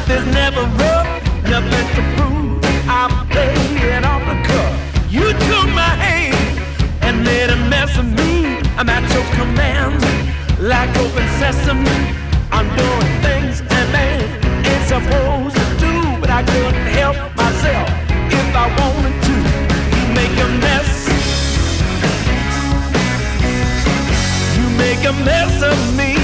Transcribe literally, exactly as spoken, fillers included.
There's never rough, nothing to prove. I'm playing off the cuff. You took my hand and made a mess of me. I'm at your command, like open sesame. I'm doing things a man ain't supposed to do, but I couldn't help myself if I wanted to. You make a mess, you make a mess of me.